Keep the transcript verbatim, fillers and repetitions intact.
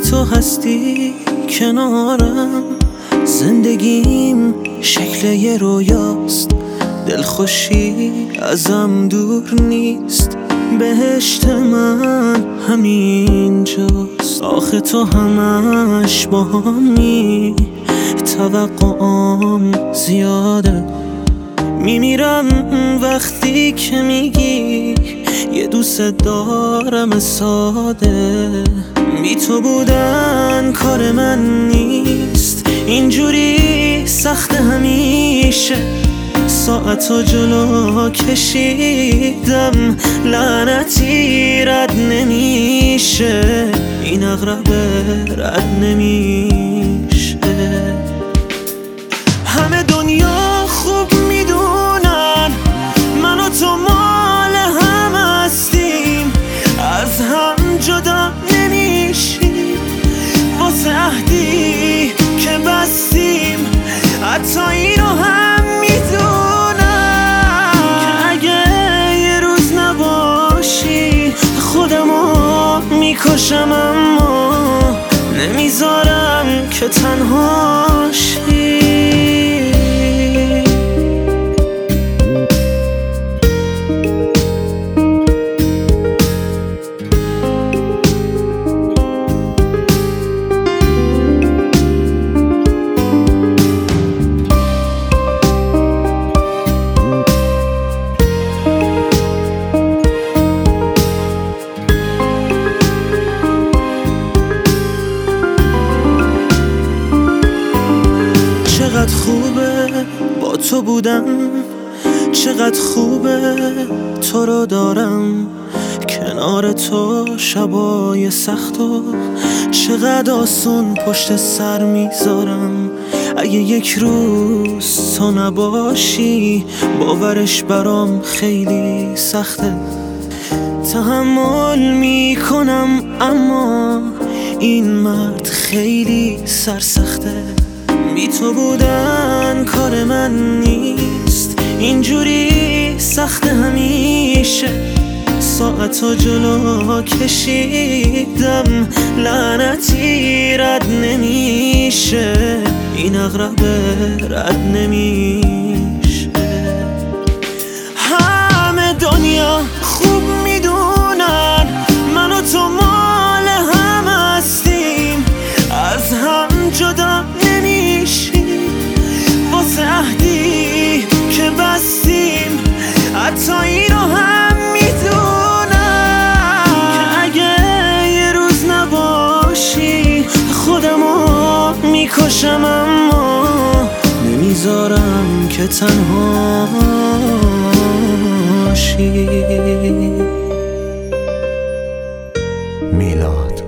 تو هستی کنارم، زندگیم شکل یه رویاست، دلخوشی ازم دور نیست، بهشت من همینجاست. آخه تو همش با همی، توقعام زیاده، میمیرم وقتی که میگی یه دوست دارم ساده. بی تو بودن کار من نیست، اینجوری سخت همیشه، ساعتو جلو کشیدم، لعنتی رد نمیشه، این اغرب رد نمیشه. همه دنیا خوب میدونن من و تو مال هم هستیم، از هم جدا نمیشیم، واسه عهدی که بستیم، حتی اینو هم میدونم که اگه یه روز نباشی خودمو میکشم، اما نمیذارم که تنهاشی. چقدر خوبه با تو بودم، چقدر خوبه تو رو دارم کنار تو، شبای سخت و چقدر آسون پشت سر میذارم. اگه یک روز تو نباشی باورش برام خیلی سخته، تحمل میکنم اما این مرد خیلی سرسخته. بی تو بودن کار من نیست، اینجوری سخت همیشه، ساعتو جلو کشیدم، لعنتی رد نمیشه، این اغرب رد نمیشه. همه دنیا خوب میدونن من و تو مال هم هستیم، از هم جدا نمیشیم، واسه عهدی که بستیم، حتی اینو هم میدونم که اگه یه روز نباشی خودمو میکشم، اما نمیذارم که تنهاشی. میلاد